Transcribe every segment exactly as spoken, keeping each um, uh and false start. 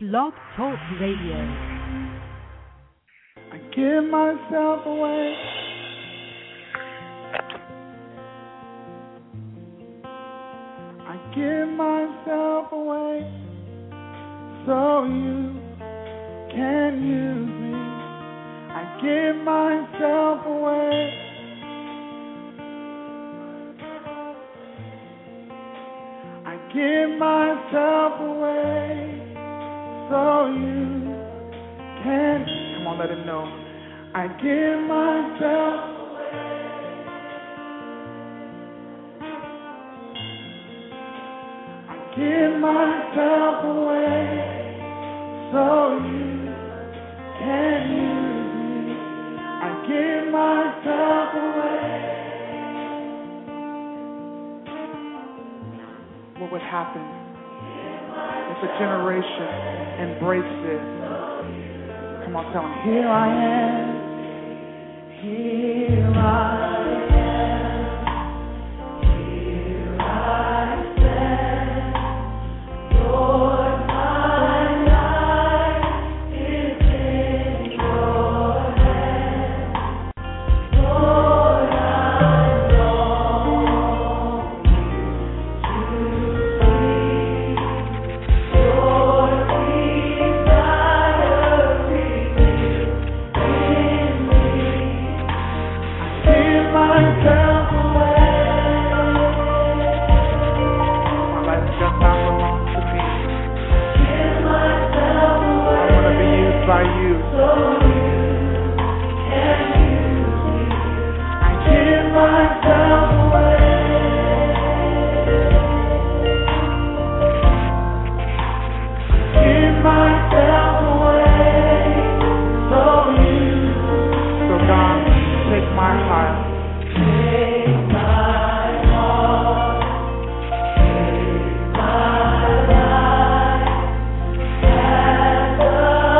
Blog Talk Radio. I give myself away. I give myself away so you can use me. I give myself away. I give myself away so you can. Come on, let him know. I give myself away. I give myself away so you can use me. I give myself away. What would happen if a generation embraced this? Come on, tell them, here I am, here I am, here I stand, Lord, my life is in your hands, Lord, I long to see your desire revealed in me. I give myself away. My life just not belongs to me. Give myself away. I want to be used by you. So you can use me. I give myself away. Give myself away. So you. So God, take my heart. Take my heart. Take my life. As a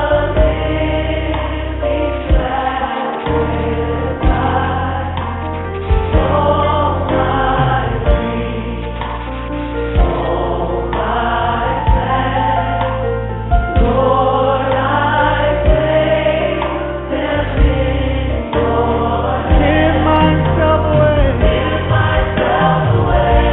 living sacrifice. All my dreams, all my plans, Lord, I place them in your hands. Give myself away. Give myself away.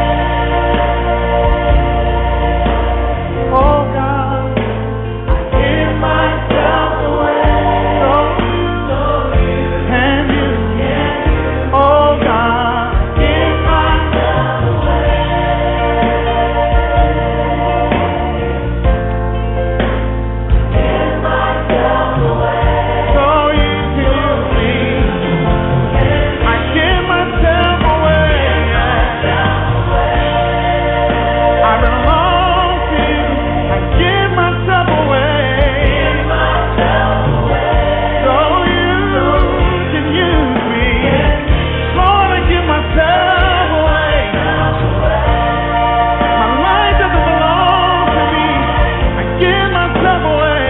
Oh God, I give myself away. So you can use me. Oh God, give myself away. Give myself away. So you can use me. I give myself away. I belong to you. I give myself away. So you can use me. Lord, I give myself away. My life doesn't belong to me. I give myself away.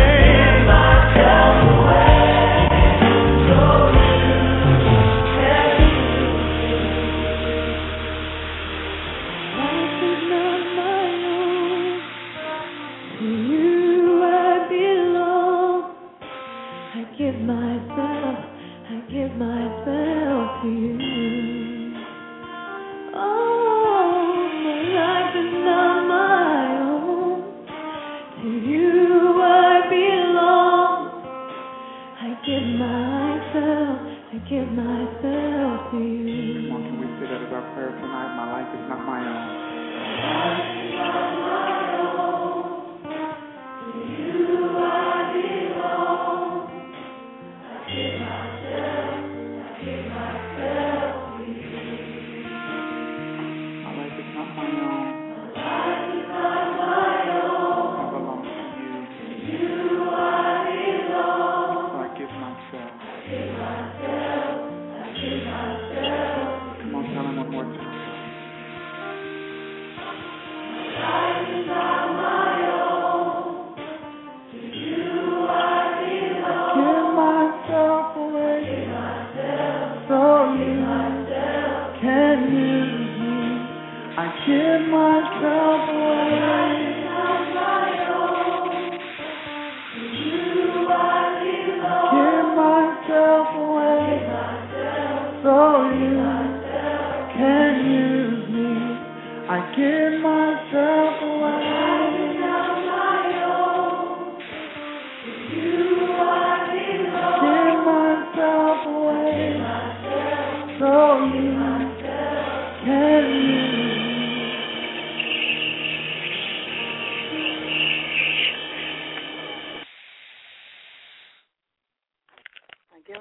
Life is not my own. To you I belong. I give myself, I give myself to you. Oh, my life is not my own. To you I belong. I give myself, I give myself to you. Come on, can we say that as our prayer tonight? My life is not my own. My life is not my own. I belong to you. So I give myself. Come on, tell him one more time.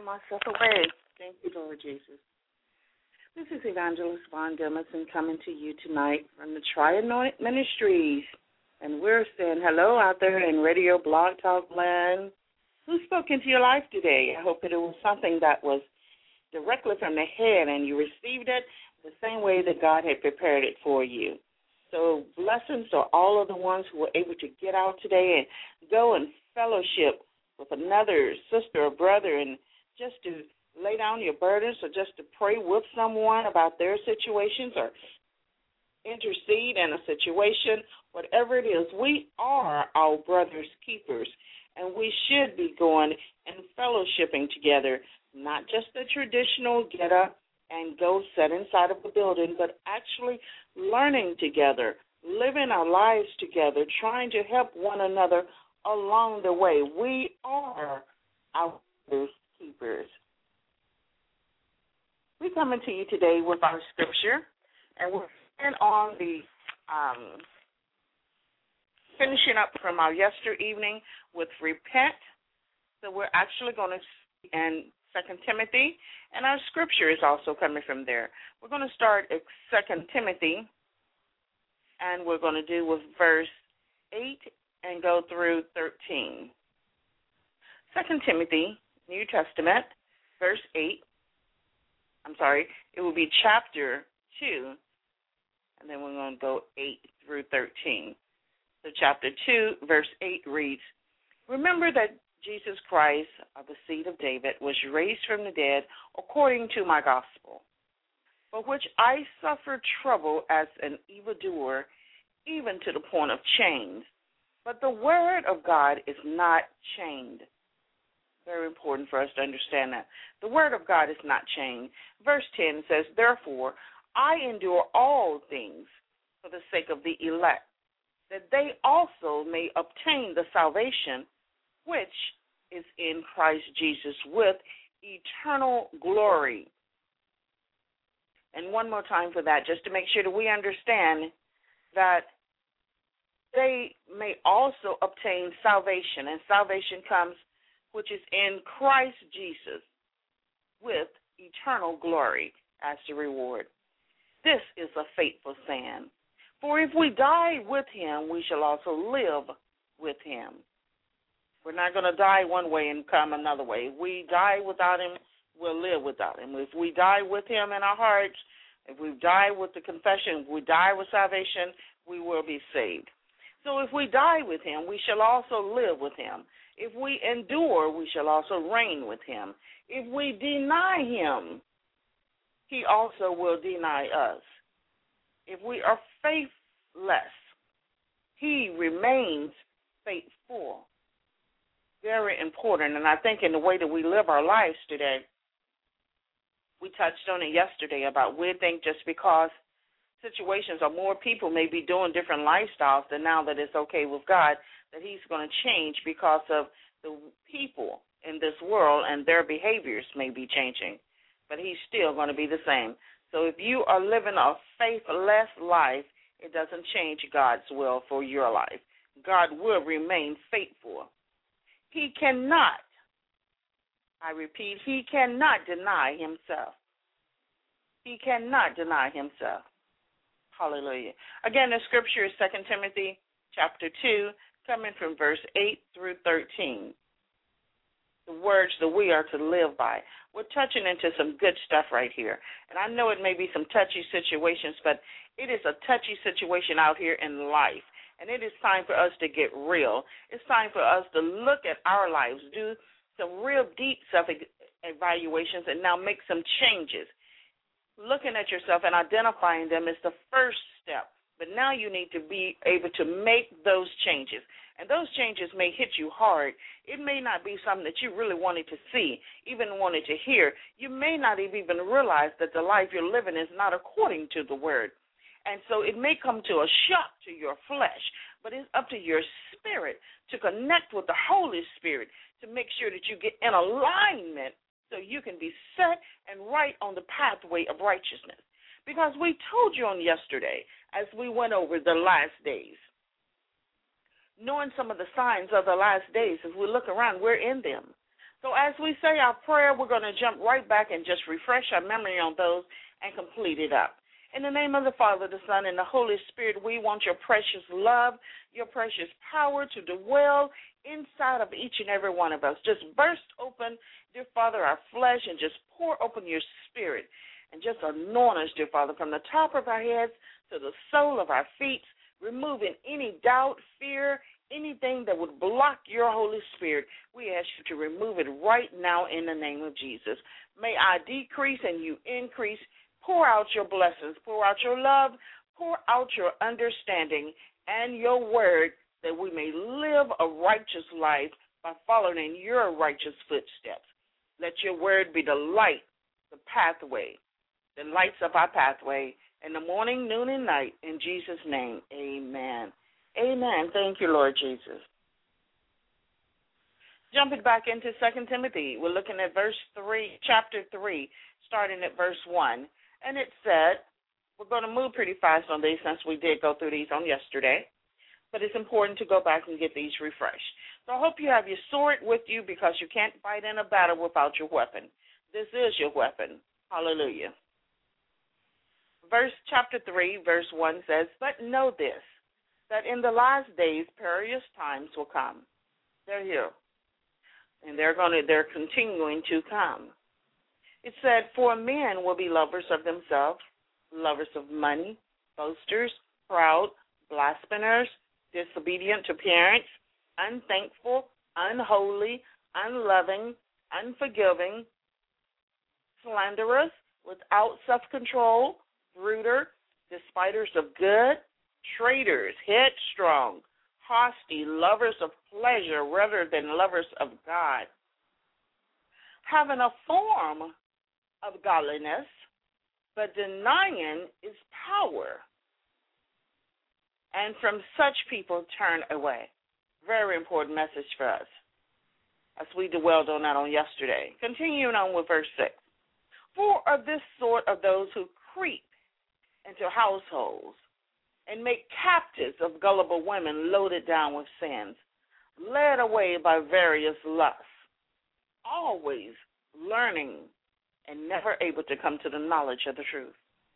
myself away. Thank you, Lord Jesus. This is Evangelist Von Dillison coming to you tonight from the Tri-Anointed Ministries. And we're saying hello out there in Radio Blog Talk Land. Who spoke into your life today? I hope that it was something that was directly from the head and you received it the same way that God had prepared it for you. So blessings to all of the ones who were able to get out today and go and fellowship with another sister or brother and just to lay down your burdens or just to pray with someone about their situations or intercede in a situation, whatever it is. We are our brother's keepers, and we should be going and fellowshipping together, not just the traditional get up and go sit inside of the building, but actually learning together, living our lives together, trying to help one another along the way. We are our brother's keepers. We're coming to you today with our scripture, and we're in on the um, finishing up from our yester evening with repent. So we're actually going to see in Second Timothy, and our scripture is also coming from there. We're going to start at Second Timothy, and we're going to do with verse eight and go through thirteen. Second Timothy, New Testament, verse eight. I'm sorry, it will be chapter two, and then we're going to go eight through thirteen. So chapter two, verse eight reads, "Remember that Jesus Christ, of the seed of David, was raised from the dead according to my gospel, for which I suffered trouble as an evildoer, even to the point of chains. But the word of God is not chained." Very important for us to understand that. The word of God is not chained. Verse ten says, "Therefore, I endure all things for the sake of the elect, that they also may obtain the salvation which is in Christ Jesus with eternal glory." And one more time for that, just to make sure that we understand that they may also obtain salvation, and salvation comes which is in Christ Jesus with eternal glory as the reward. This is a faithful saying. For if we die with him, we shall also live with him. We're not going to die one way and come another way. If we die without him, we'll live without him. If we die with him in our hearts, if we die with the confession, if we die with salvation, we will be saved. So if we die with him, we shall also live with him. If we endure, we shall also reign with him. If we deny him, he also will deny us. If we are faithless, he remains faithful. Very important, and I think in the way that we live our lives today, we touched on it yesterday about we think just because situations or more people may be doing different lifestyles, that now that it's okay with God, that he's going to change because of the people in this world and their behaviors may be changing, but he's still going to be the same. So if you are living a faithless life, it doesn't change God's will for your life. God will remain faithful. He cannot, I repeat, he cannot deny himself. He cannot deny himself. Hallelujah. Again, the scripture is Second Timothy chapter two, coming from verse eight through thirteen. The words that we are to live by. We're touching into some good stuff right here. And I know it may be some touchy situations, but it is a touchy situation out here in life. And it is time for us to get real. It's time for us to look at our lives, do some real deep self-evaluations, and now make some changes. Looking at yourself and identifying them is the first step. But now you need to be able to make those changes. And those changes may hit you hard. It may not be something that you really wanted to see, even wanted to hear. You may not have even realized that the life you're living is not according to the word. And so it may come to a shock to your flesh, but it's up to your spirit to connect with the Holy Spirit to make sure that you get in alignment so you can be set and right on the pathway of righteousness. Because we told you on yesterday, as we went over the last days, knowing some of the signs of the last days, if we look around, we're in them. So as we say our prayer, we're going to jump right back and just refresh our memory on those and complete it up. In the name of the Father, the Son, and the Holy Spirit, we want your precious love, your precious power to dwell inside of each and every one of us. Just burst open, dear Father, our flesh, and just pour open your spirit and just anoint us, dear Father, from the top of our heads to the sole of our feet, removing any doubt, fear, anything that would block your Holy Spirit. We ask you to remove it right now in the name of Jesus. May I decrease and you increase. Pour out your blessings, pour out your love, pour out your understanding and your word, that we may live a righteous life by following in your righteous footsteps. Let your word be the light, the pathway, the lights of our pathway in the morning, noon, and night. In Jesus' name, amen. Amen. Thank you, Lord Jesus. Jumping back into Second Timothy, we're looking at verse three, chapter three, starting at verse one. And it said, we're going to move pretty fast on these since we did go through these on yesterday, but it's important to go back and get these refreshed. So I hope you have your sword with you, because you can't fight in a battle without your weapon. This is your weapon. Hallelujah. Verse chapter three, verse one says, but know this, that in the last days perilous times will come. They're here. And they're going to, they're continuing to come. It said, for men will be lovers of themselves, lovers of money, boasters, proud, blasphemers, disobedient to parents, unthankful, unholy, unloving, unforgiving, slanderous, without self-control, ruder, despiters of good, traitors, headstrong, haughty, lovers of pleasure rather than lovers of God, having a form of godliness, but denying its power. And from such people turn away. Very important message for us, as we dwelled on that on yesterday. Continuing on with verse six. For of this sort of those who creep into households and make captives of gullible women loaded down with sins, led away by various lusts, always learning and never able to come to the knowledge of the truth.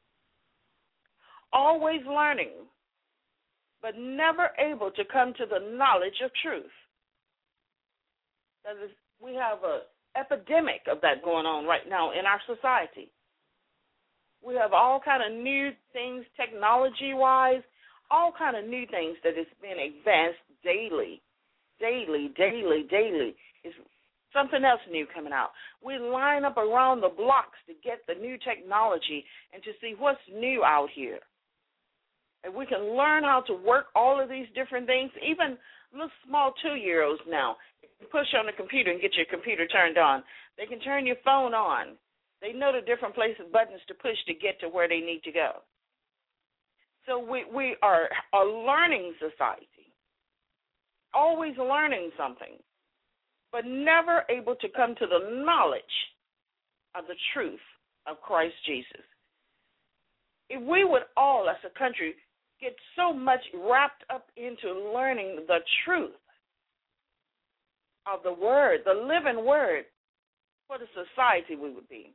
Always learning, but never able to come to the knowledge of truth. That is, we have an epidemic of that going on right now in our society. We have all kind of new things, technology-wise, all kind of new things that is being advanced daily, daily, daily, daily. It's something else new coming out. We line up around the blocks to get the new technology and to see what's new out here. And we can learn how to work all of these different things. Even little small two-year-olds now, you can push on the computer and get your computer turned on. They can turn your phone on. They know the different places, buttons to push to get to where they need to go. So we, we are a learning society, always learning something, but never able to come to the knowledge of the truth of Christ Jesus. If we would all, as a country, get so much wrapped up into learning the truth of the Word, the living Word, what a society we would be.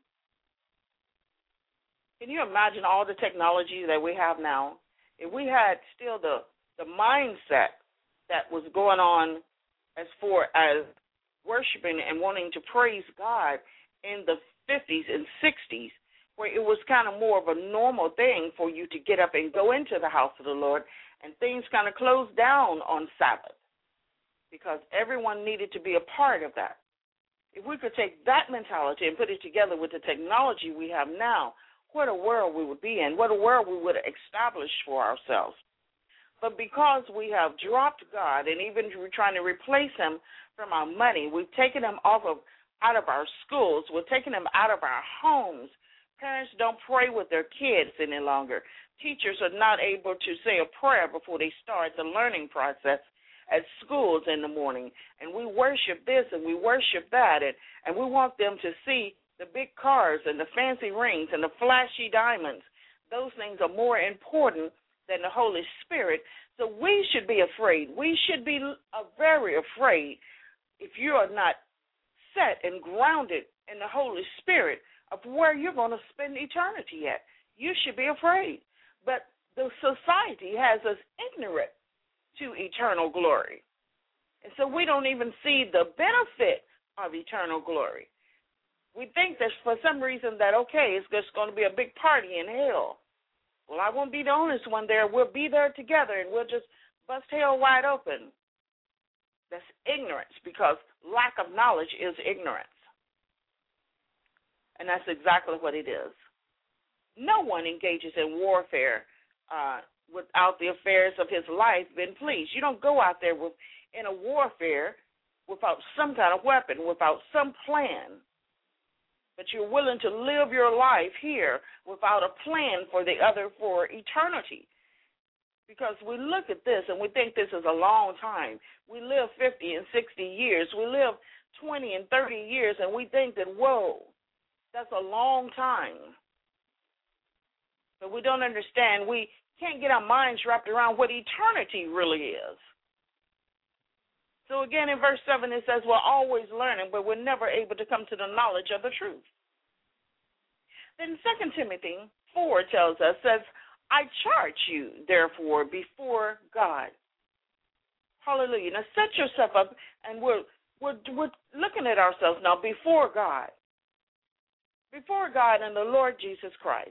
Can you imagine all the technology that we have now? If we had still the, the mindset that was going on as far as worshiping and wanting to praise God in the fifties and sixties, where it was kind of more of a normal thing for you to get up and go into the house of the Lord, and things kind of closed down on Sabbath because everyone needed to be a part of that. If we could take that mentality and put it together with the technology we have now, what a world we would be in, what a world we would establish for ourselves. But because we have dropped God and even we're trying to replace him from our money, we've taken him off of out of our schools, we're taking him out of our homes. Parents don't pray with their kids any longer. Teachers are not able to say a prayer before they start the learning process at schools in the morning. And we worship this and we worship that, and, and we want them to see the big cars and the fancy rings and the flashy diamonds. Those things are more important than the Holy Spirit. So we should be afraid. We should be uh, very afraid if you are not set and grounded in the Holy Spirit of where you're going to spend eternity at. You should be afraid. But the society has us ignorant to eternal glory. And so we don't even see the benefit of eternal glory. We think that for some reason that, okay, it's just going to be a big party in hell. Well, I won't be the only one there. We'll be there together, and we'll just bust hell wide open. That's ignorance, because lack of knowledge is ignorance. And that's exactly what it is. No one engages in warfare uh, without the affairs of his life being pleased. You don't go out there with, in a warfare without some kind of weapon, without some plan. But you're willing to live your life here without a plan for the other, for eternity. Because we look at this and we think this is a long time. We live fifty and sixty years. We live twenty and thirty years, and we think that, whoa, that's a long time. But we don't understand. We can't get our minds wrapped around what eternity really is. So again, in verse seven, it says, we're always learning, but we're never able to come to the knowledge of the truth. Then Second Timothy four tells us, says, I charge you, therefore, before God. Hallelujah. Now set yourself up, and we're, we're, we're looking at ourselves now before God. Before God and the Lord Jesus Christ.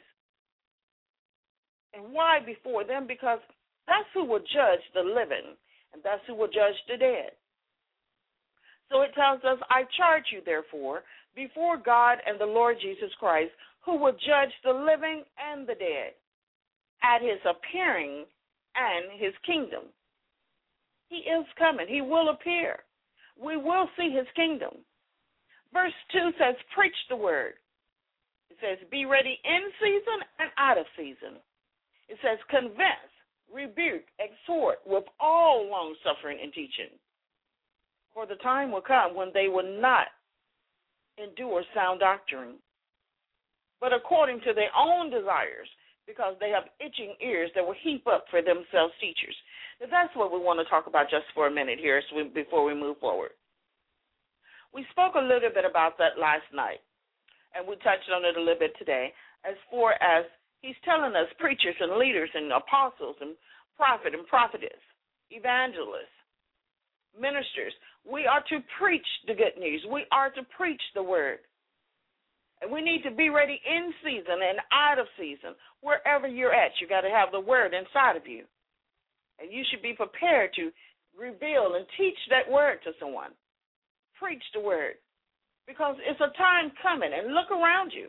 And why before them? Because that's who will judge the living, and that's who will judge the dead. So it tells us, I charge you, therefore, before God and the Lord Jesus Christ, who will judge the living and the dead at his appearing and his kingdom. He is coming. He will appear. We will see his kingdom. Verse two says, preach the word. It says, be ready in season and out of season. It says, convince, rebuke, exhort with all long-suffering and teaching. For the time will come when they will not endure sound doctrine, but according to their own desires, because they have itching ears that will heap up for themselves teachers. Now, that's what we want to talk about just for a minute here so we, before we move forward. We spoke a little bit about that last night, and we touched on it a little bit today, as far as he's telling us preachers and leaders and apostles and prophet and prophetess, evangelists, ministers, we are to preach the good news. We are to preach the word. And we need to be ready in season and out of season. Wherever you're at, you got to have the word inside of you. And you should be prepared to reveal and teach that word to someone. Preach the word. Because it's a time coming, and look around you.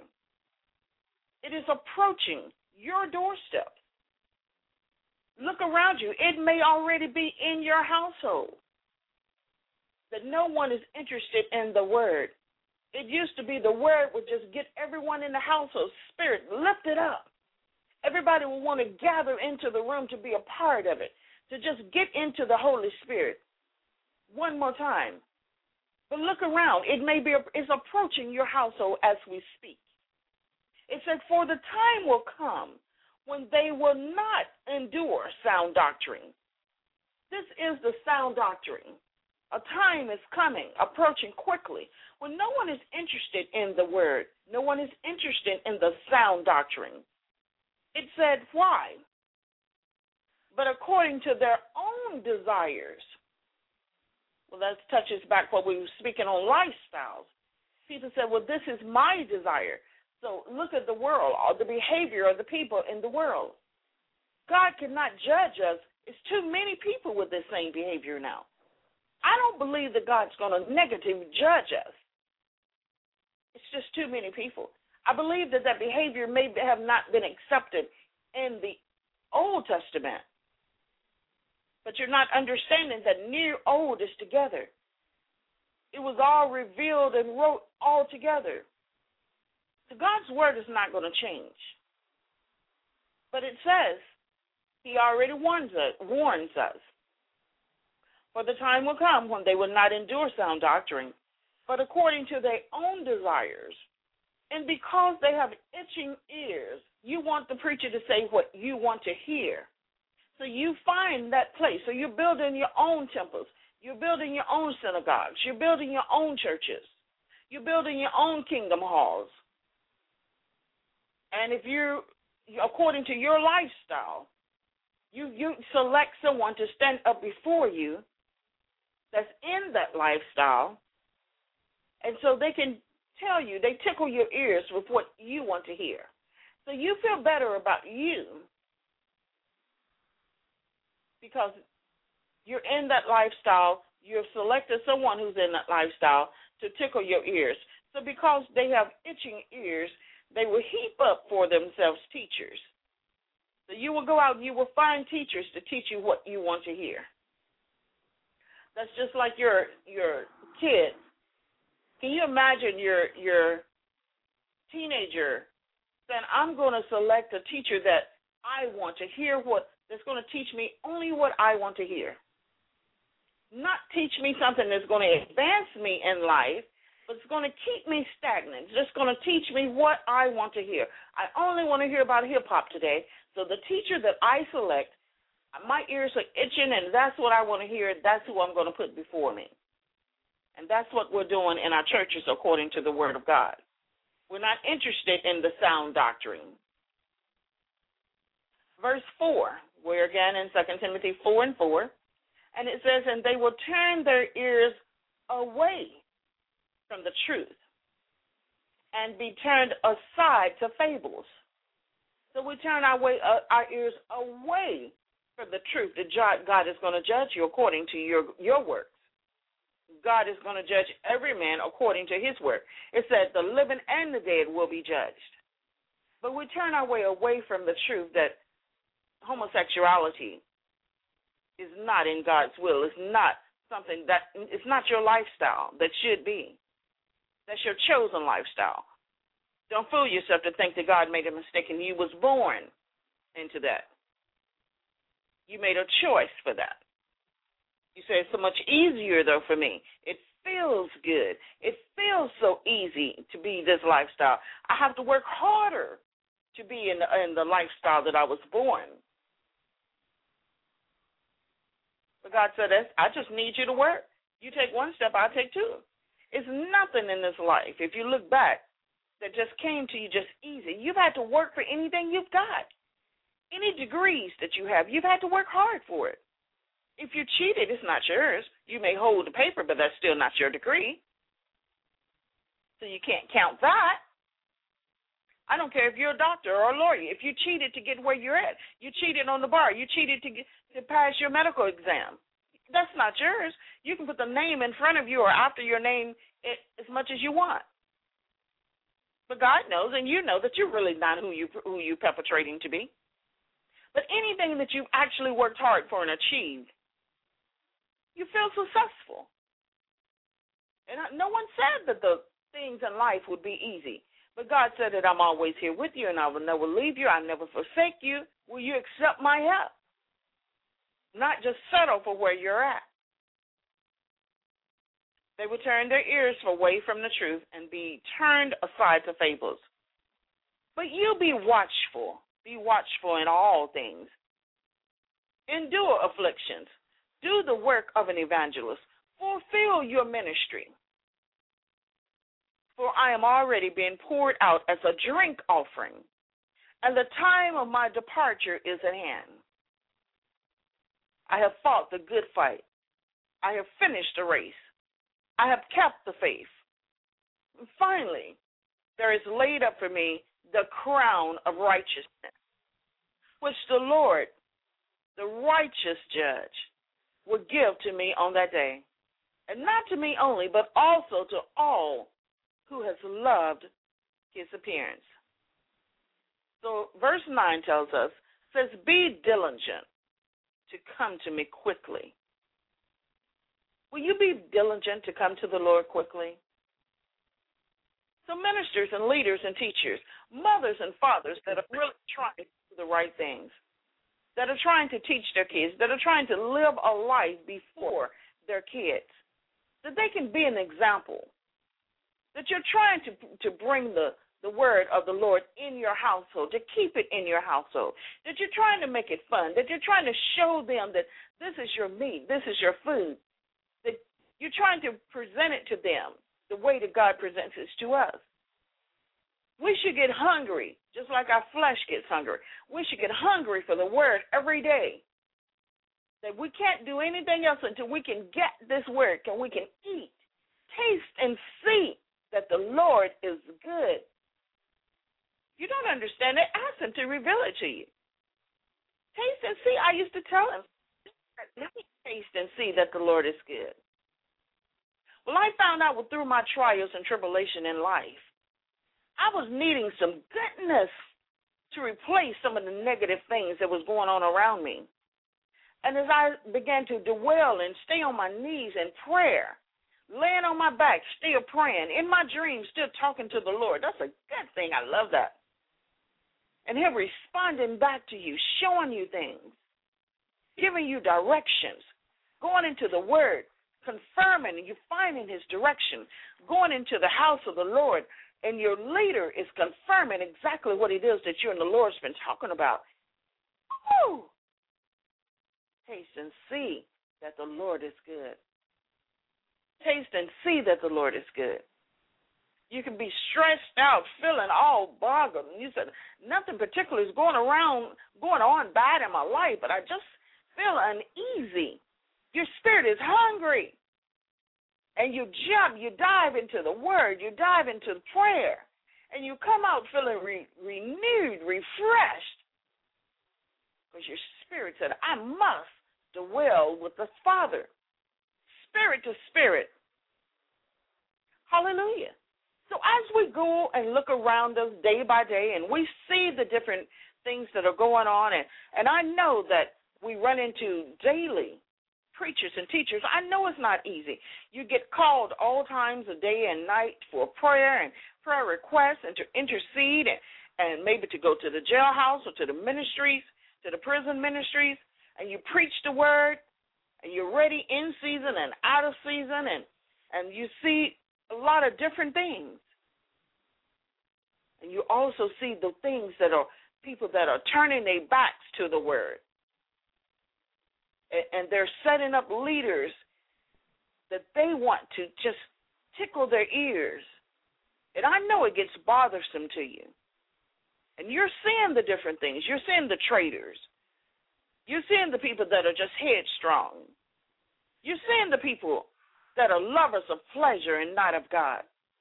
It is approaching your doorstep. Look around you. It may already be in your household. That no one is interested in the word. It used to be the word would just get everyone in the household spirit lifted up. Everybody would want to gather into the room to be a part of it, to just get into the Holy Spirit one more time. But look around. It may be, it's approaching your household as we speak. It said, for the time will come when they will not endure sound doctrine. This is the sound doctrine. A time is coming, approaching quickly, when no one is interested in the word. No one is interested in the sound doctrine. It said, why? But according to their own desires. Well, that touches back what we were speaking on lifestyles. People said, well, this is my desire. So look at the world, or the behavior of the people in the world. God cannot judge us. It's too many people with this same behavior now. I don't believe that God's going to negatively judge us. It's just too many people. I believe that that behavior may have not been accepted in the Old Testament. But you're not understanding that near old is together. It was all revealed and wrote all together. So God's word is not going to change. But it says he already warns us, warns us. For the time will come when they will not endure sound doctrine, but according to their own desires. And because they have itching ears, you want the preacher to say what you want to hear. So you find that place. So you're building your own temples. You're building your own synagogues. You're building your own churches. You're building your own kingdom halls. And if you, according to your lifestyle, you, you select someone to stand up before you that's in that lifestyle, and so they can tell you, they tickle your ears with what you want to hear. So you feel better about you because you're in that lifestyle. You've selected someone who's in that lifestyle to tickle your ears. So because they have itching ears, they will heap up for themselves teachers. So you will go out and you will find teachers to teach you what you want to hear. That's just like your your kid. Can you imagine your your teenager saying, I'm going to select a teacher that I want to hear what, that's going to teach me only what I want to hear. Not teach me something that's going to advance me in life, but it's going to keep me stagnant. It's just going to teach me what I want to hear. I only want to hear about hip-hop today. So the teacher that I select, my ears are itching, and that's what I want to hear. That's who I'm going to put before me. And that's what we're doing in our churches according to the Word of God. We're not interested in the sound doctrine. Verse four, we're again in Second Timothy four and four, and it says, and they will turn their ears away from the truth and be turned aside to fables. So we turn our, way, uh, our ears away from the truth that God is going to judge you according to your, your works. God is going to judge every man according to his work. It said the living and the dead will be judged. But we turn our way away from the truth that homosexuality is not in God's will. It's not something that, it's not your lifestyle that should be. That's your chosen lifestyle. Don't fool yourself to think that God made a mistake and you was born into that. You made a choice for that. You say it's so much easier, though, for me. It feels good. It feels so easy to be this lifestyle. I have to work harder to be in the, in the lifestyle that I was born. But God said, I just need you to work. You take one step, I'll take two. It's nothing in this life, if you look back, that just came to you just easy. You've had to work for anything you've got. Any degrees that you have, you've had to work hard for it. If you cheated, it's not yours. You may hold the paper, but that's still not your degree. So you can't count that. I don't care if you're a doctor or a lawyer. If you cheated to get where you're at, you cheated on the bar, you cheated to get, to pass your medical exam, that's not yours. You can put the name in front of you or after your name it, as much as you want. But God knows, and you know that you're really not who you who you're perpetrating to be. But anything that you've actually worked hard for and achieved, you feel successful. And no one said that the things in life would be easy. But God said that I'm always here with you and I will never leave you. I never forsake you. Will you accept my help? Not just settle for where you're at. They will turn their ears away from the truth and be turned aside to fables. But you be watchful. Be watchful in all things. Endure afflictions. Do the work of an evangelist. Fulfill your ministry. For I am already being poured out as a drink offering, and the time of my departure is at hand. I have fought the good fight. I have finished the race. I have kept the faith. And finally, there is laid up for me the crown of righteousness, which the Lord, the righteous judge, will give to me on that day. And not to me only, but also to all who has loved his appearance. So verse nine tells us, says, be diligent to come to me quickly. Will you be diligent to come to the Lord quickly? So ministers and leaders and teachers, mothers and fathers that are really trying to do the right things, that are trying to teach their kids, that are trying to live a life before their kids, that they can be an example, that you're trying to, to bring the, the word of the Lord in your household, to keep it in your household, that you're trying to make it fun, that you're trying to show them that this is your meat, this is your food, that you're trying to present it to them the way that God presents it to us. We should get hungry, just like our flesh gets hungry. We should get hungry for the word every day. That we can't do anything else until we can get this word, and we can eat, taste, and see that the Lord is good. You don't understand it, ask him to reveal it to you. Taste and see. I used to tell him, let me taste and see that the Lord is good. Well, I found out through my trials and tribulation in life, I was needing some goodness to replace some of the negative things that was going on around me. And as I began to dwell and stay on my knees in prayer, laying on my back, still praying, in my dreams, still talking to the Lord, that's a good thing. I love that. And him responding back to you, showing you things, giving you directions, going into the word, confirming you finding his direction, going into the house of the Lord, and your leader is confirming exactly what it is that you and the Lord's been talking about. Woo! Taste and see that the Lord is good. Taste and see that the Lord is good. You can be stressed out, feeling all boggled, and you said, nothing particular is going around, going on bad in my life, but I just feel uneasy. Your spirit is hungry. And you jump, you dive into the word, you dive into prayer, and you come out feeling re- renewed, refreshed. Because your spirit said, I must dwell with the Father, spirit to spirit. Hallelujah. So as we go and look around us day by day, and we see the different things that are going on, and, and I know that we run into daily preachers and teachers. I know it's not easy. You get called all times of day and night for prayer and prayer requests and to intercede and, and maybe to go to the jailhouse or to the ministries, to the prison ministries, and you preach the word, and you're ready in season and out of season, and, and you see a lot of different things. And you also see the things that are people that are turning their backs to the word. And they're setting up leaders that they want to just tickle their ears. And I know it gets bothersome to you. And you're seeing the different things. You're seeing the traitors. You're seeing the people that are just headstrong. You're seeing the people that are lovers of pleasure and not of God.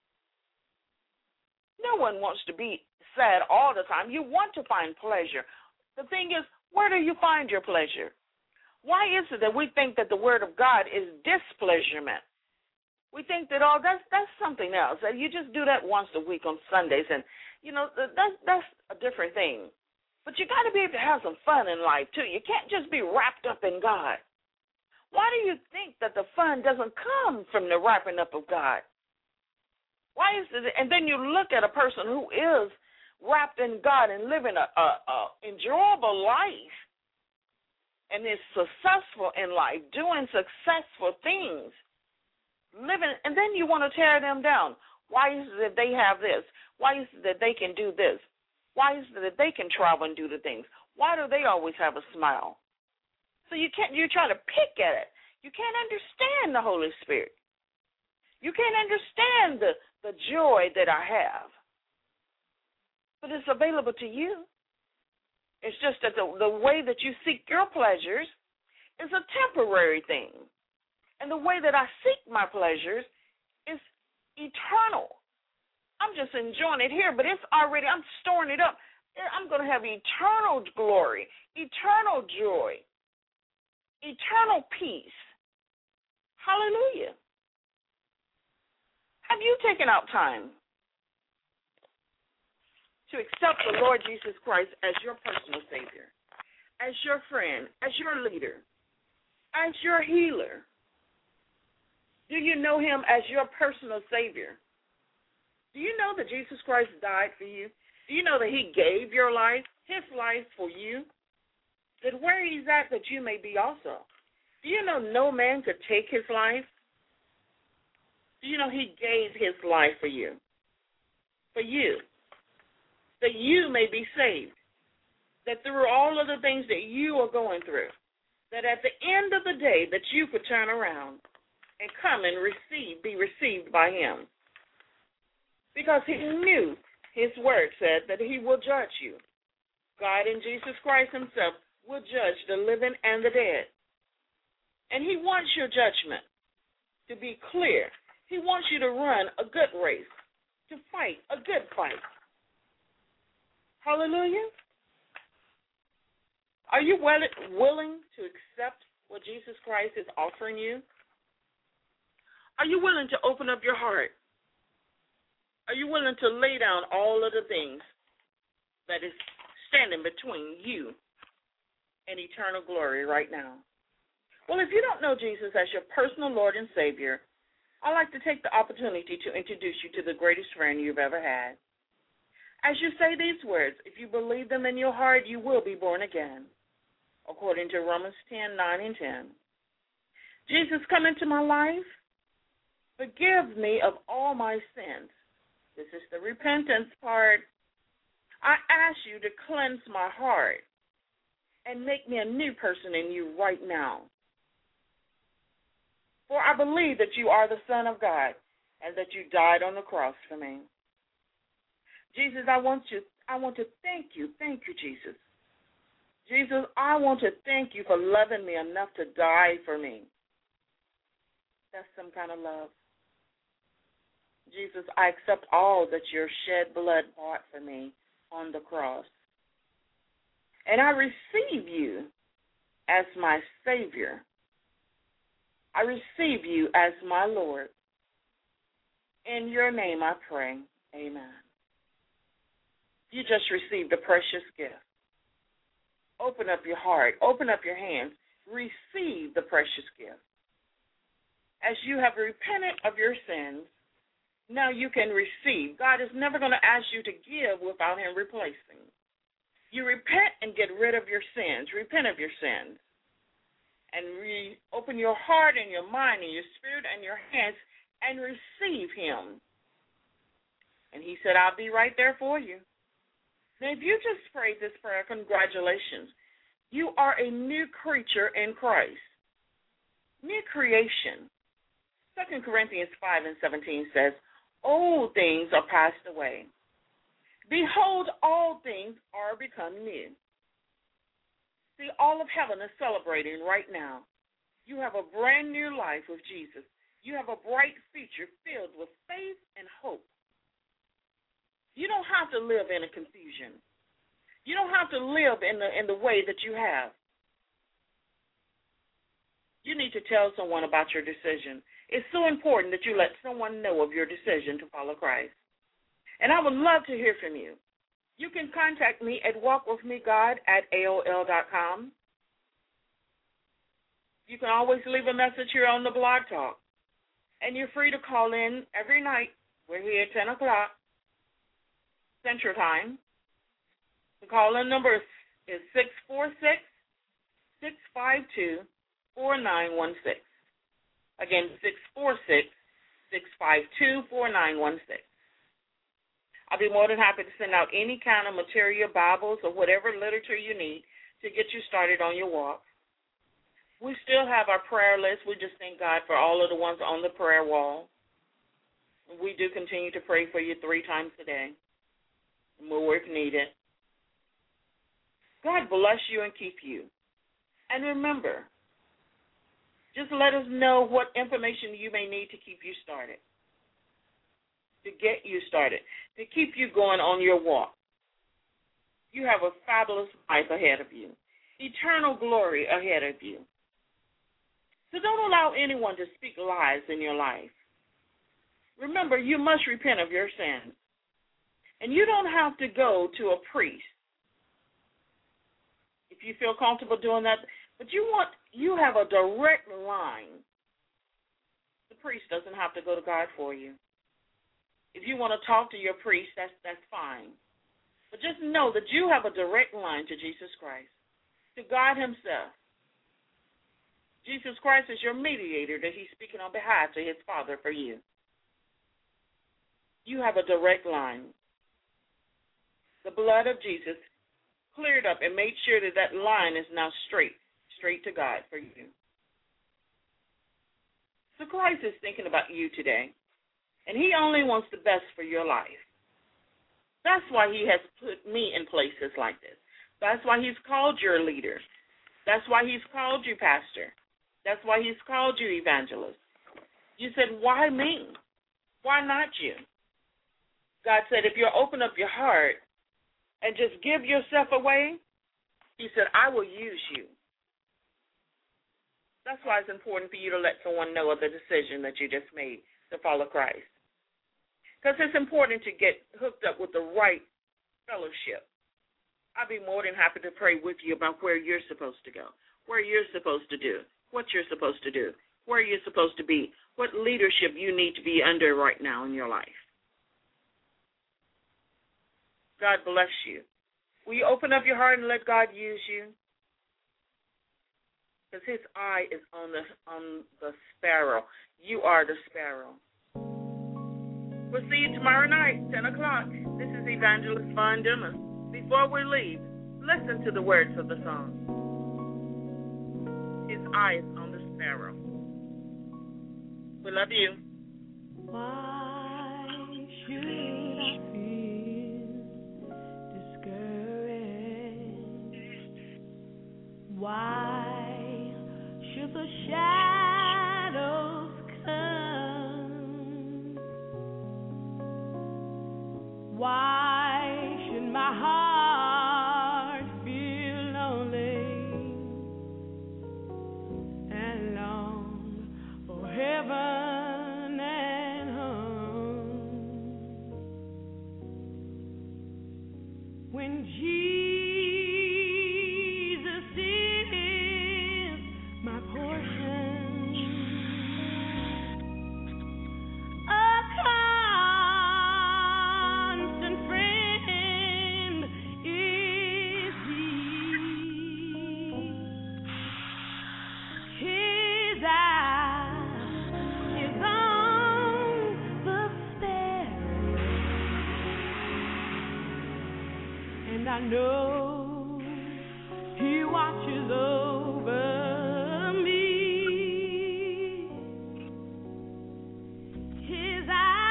No one wants to be sad all the time. You want to find pleasure. The thing is, where do you find your pleasure? Why is it that we think that the word of God is displeasurement? We think that, oh, that's that's something else. That you just do that once a week on Sundays, and, you know, that's, that's a different thing. But you got to be able to have some fun in life, too. You can't just be wrapped up in God. Why do you think that the fun doesn't come from the wrapping up of God? Why is it? And then you look at a person who is wrapped in God and living a, a, a enjoyable life, and is successful in life, doing successful things, living, and then you want to tear them down. Why is it that they have this? Why is it that they can do this? Why is it that they can travel and do the things? Why do they always have a smile? So you can't, you try to pick at it. You can't understand the Holy Spirit. You can't understand the, the joy that I have. But it's available to you. It's just that the, the way that you seek your pleasures is a temporary thing. And the way that I seek my pleasures is eternal. I'm just enjoying it here, but it's already, I'm storing it up. I'm going to have eternal glory, eternal joy, eternal peace. Hallelujah. Have you taken out time to accept the Lord Jesus Christ as your personal Savior, as your friend, as your leader, as your healer? Do you know him as your personal Savior? Do you know that Jesus Christ died for you? Do you know that he gave your life, his life for you? That where he's at, that you may be also. Do you know no man could take his life? Do you know he gave his life for you? For you. That you may be saved, that through all of the things that you are going through, that at the end of the day that you could turn around and come and receive, be received by him. because he knew his word said that he will judge you. God in Jesus Christ himself will judge the living and the dead. And he wants your judgment to be clear. He wants you to run a good race, to fight a good fight. Hallelujah. Are you willing to accept what Jesus Christ is offering you? Are you willing to open up your heart? Are you willing to lay down all of the things that is standing between you and eternal glory right now? Well, if you don't know Jesus as your personal Lord and Savior, I'd like to take the opportunity to introduce you to the greatest friend you've ever had. As you say these words, if you believe them in your heart, you will be born again, according to Romans ten, nine, and ten. Jesus, come into my life. Forgive me of all my sins. This is the repentance part. I ask you to cleanse my heart and make me a new person in you right now. For I believe that you are the Son of God and that you died on the cross for me. Jesus, I want you, I want to thank you. Thank you, Jesus. Jesus, I want to thank you for loving me enough to die for me. That's some kind of love. Jesus, I accept all that your shed blood bought for me on the cross. And I receive you as my Savior. I receive you as my Lord. In your name I pray. Amen. You just received a precious gift. Open up your heart. Open up your hands. Receive the precious gift. As you have repented of your sins, now you can receive. God is never going to ask you to give without him replacing. You repent and get rid of your sins. Repent of your sins. And re- open your heart and your mind and your spirit and your hands and receive him. And he said, I'll be right there for you. Now, if you just prayed this prayer, congratulations. You are a new creature in Christ. New creation. Second Corinthians five and seventeen says, old things are passed away. Behold, all things are become new. See, all of heaven is celebrating right now. You have a brand new life with Jesus. You have a bright future filled with faith and hope. You don't have to live in a confusion. You don't have to live in the in the way that you have. You need to tell someone about your decision. It's so important that you let someone know of your decision to follow Christ. And I would love to hear from you. You can contact me at walkwithmegod at A O L dot com. You can always leave a message here on the Blog Talk. And you're free to call in every night. We're here at ten o'clock Central Time. The call-in number is six four six, six five two, four nine one six. Again, six four six, six five two, four nine one six. I'll be more than happy to send out any kind of material, Bibles, or whatever literature you need to get you started on your walk. We still have our prayer list. We just thank God for all of the ones on the prayer wall. We do continue to pray for you three times a day. More work needed. God bless you and keep you. And remember, just let us know what information you may need to keep you started. To get you started, to keep you going on your walk. You have a fabulous life ahead of you, eternal glory ahead of you. So don't allow anyone to speak lies in your life. Remember, you must repent of your sins. And you don't have to go to a priest if you feel comfortable doing that. But you want you have a direct line. The priest doesn't have to go to God for you. If you want to talk to your priest, that's that's fine. But just know that you have a direct line to Jesus Christ, to God himself. Jesus Christ is your mediator that he's speaking on behalf to his Father for you. You have a direct line. The blood of Jesus cleared up and made sure that that line is now straight, straight to God for you. So Christ is thinking about you today. And he only wants the best for your life. That's why he has put me in places like this. That's why he's called you a leader. That's why he's called you pastor. That's why he's called you evangelist. You said, why me? Why not you? God said, if you'll open up your heart and just give yourself away, he said, I will use you. That's why it's important for you to let someone know of the decision that you just made to follow Christ. Because it's important to get hooked up with the right fellowship. I'd be more than happy to pray with you about where you're supposed to go, where you're supposed to do, what you're supposed to do, where you're supposed to be, what leadership you need to be under right now in your life. God bless you. Will you open up your heart and let God use you? Because his eye is on the on the sparrow. You are the sparrow. We'll see you tomorrow night, ten o'clock. This is Evangelist Von Dillon. Before we leave, listen to the words of the song. His eye is on the sparrow. We love you. Why should I feel discouraged? Why should the shadows come? Why should my heart feel lonely and long for heaven and home? When Jesus is my portion, a constant friend is He. His eye is on the sparrow, and I know He watches over me. His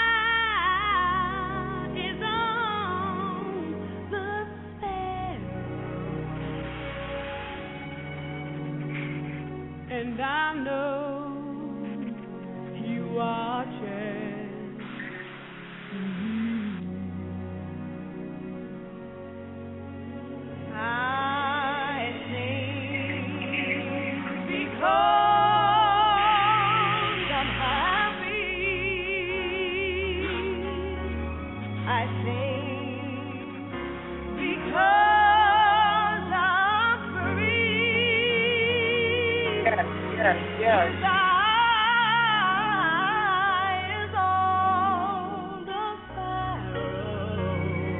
eye is on the sparrow, and I know He watches me. I sing because I'm happy. I sing because I'm free. Yes, yes, yes. His eye is on the sparrow,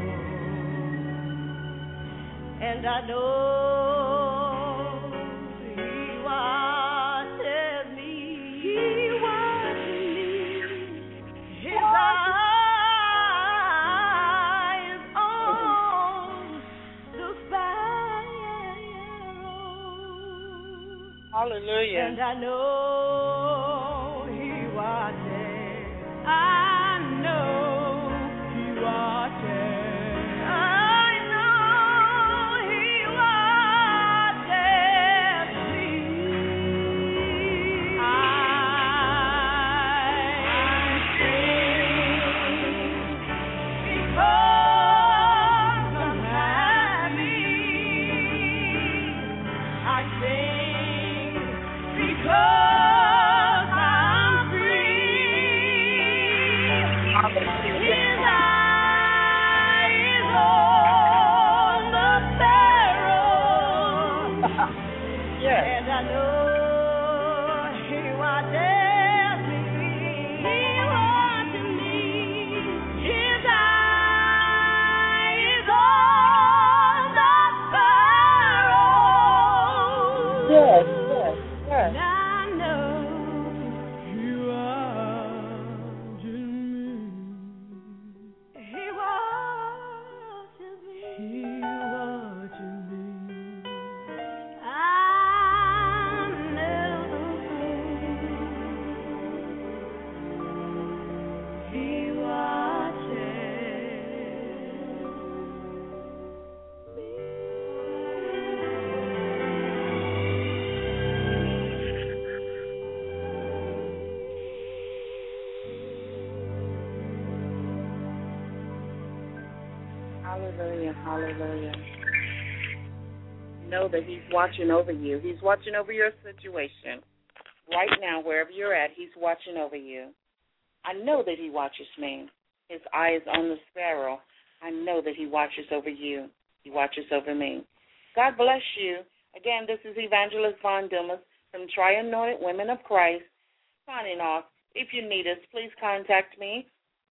and I know He watches me. He watches me. His eye is on the sparrow, Hallelujah. and I know He watches. I know He watches. I know He watches me. I sing because I'm happy. I sing because I'm free. His eye is on the sparrow, Yes. and I know He watches me. He watches me. His eye is on the sparrow. Yes, yes, yes. And I know He watches me. Hallelujah, hallelujah. Know that he's watching over you. He's watching over your situation. Right now, wherever you're at, he's watching over you. I know that he watches me. His eye is on the sparrow. I know that he watches over you. He watches over me. God bless you. Again, this is Evangelist Von Dumas from Trianointed Women of Christ, signing off. If you need us, please contact me